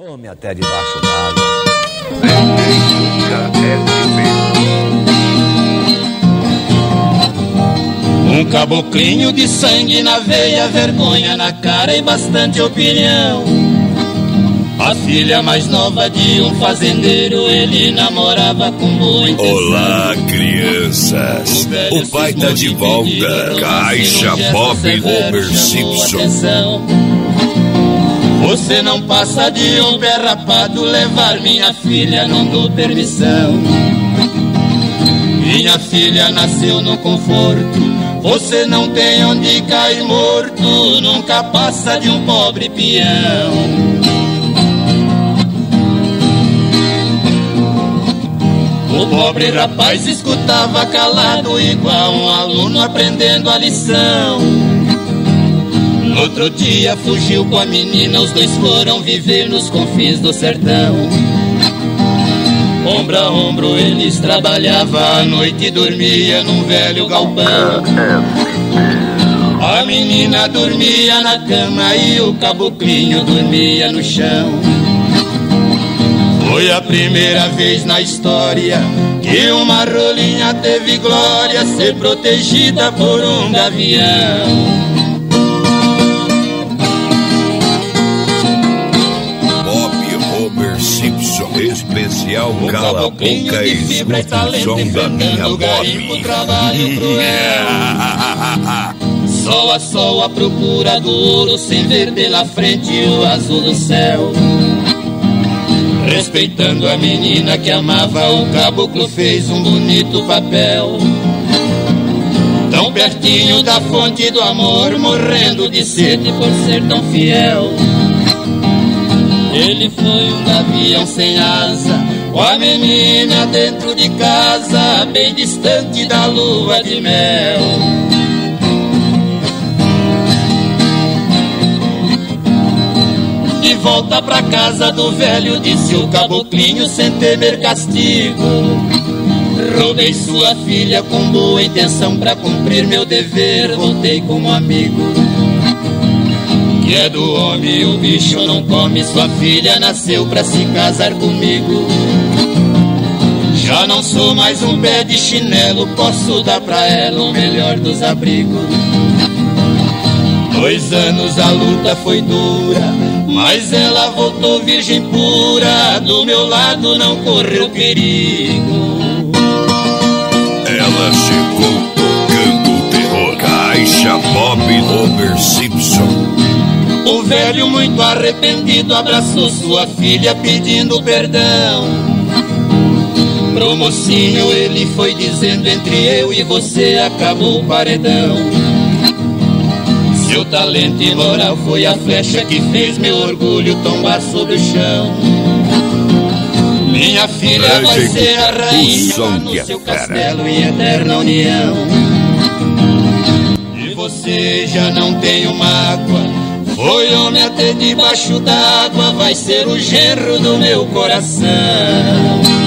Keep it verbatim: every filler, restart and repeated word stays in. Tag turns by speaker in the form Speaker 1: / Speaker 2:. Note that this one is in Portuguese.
Speaker 1: Some até debaixo d'água.
Speaker 2: Um caboclinho de sangue na veia, vergonha na cara e bastante opinião. A filha mais nova de um fazendeiro, ele namorava com boa intenção.
Speaker 3: Olá, crianças. O, o pai tá de volta. Caixa Bob Homer Simpson.
Speaker 2: Você não passa de um pé rapado, levar minha filha não dou permissão. Minha filha nasceu no conforto, você não tem onde cair morto, nunca passa de um pobre peão. O pobre rapaz escutava calado, igual um aluno aprendendo a lição. No outro dia fugiu com a menina, os dois foram viver nos confins do sertão. Ombro a ombro eles trabalhavam, à noite dormia num velho galpão. A menina dormia na cama e o caboclinho dormia no chão. Foi a primeira vez na história que uma rolinha teve glória, ser protegida por um gavião.
Speaker 3: Simpson, especial Cala a Boca e escuta o som da minha Bob.
Speaker 2: Sol a sol a procura do ouro, sem ver pela frente o azul do céu. Respeitando a menina que amava, o caboclo fez um bonito papel. Tão pertinho da fonte do amor, morrendo de sede por ser tão fiel. Ele foi um gavião sem asa, com a menina dentro de casa, bem distante da lua de mel. De volta pra casa do velho, disse o caboclinho sem temer castigo. Roubei sua filha com boa intenção, pra cumprir meu dever, voltei como amigo. Que é do homem, o bicho não come, sua filha nasceu pra se casar comigo. Já não sou mais um pé de chinelo, posso dar pra ela o melhor dos abrigos. Dois anos a luta foi dura, mas ela voltou virgem pura, do meu lado não correu perigo.
Speaker 3: Ela chegou tocando terror, Caixa Bob Homer Simpson.
Speaker 2: O velho, muito arrependido, abraçou sua filha pedindo perdão. Pro mocinho ele foi dizendo, entre eu e você acabou o paredão. Seu talento e moral foi a flecha que fez meu orgulho tombar sobre o chão. Minha filha é, vai ser a rainha lá no seu castelo em eterna união. E você já não tem mágoa, foi homem até debaixo d'água, vai ser o genro do meu coração.